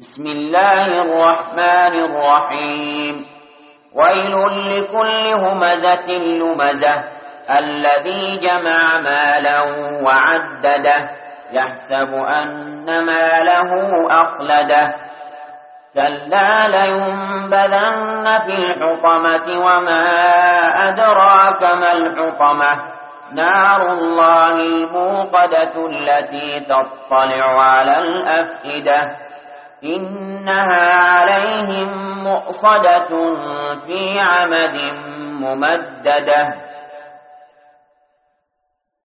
بسم الله الرحمن الرحيم ويل لكل همزة لمزة الذي جمع مالا وعدده يحسب أن ماله أخلده كلا لينبذن في الحطمة وما أدراك ما الحطمة نار الله الموقدة التي تطلع على الأفئدة إنها عليهم مؤصدة في عمد ممددة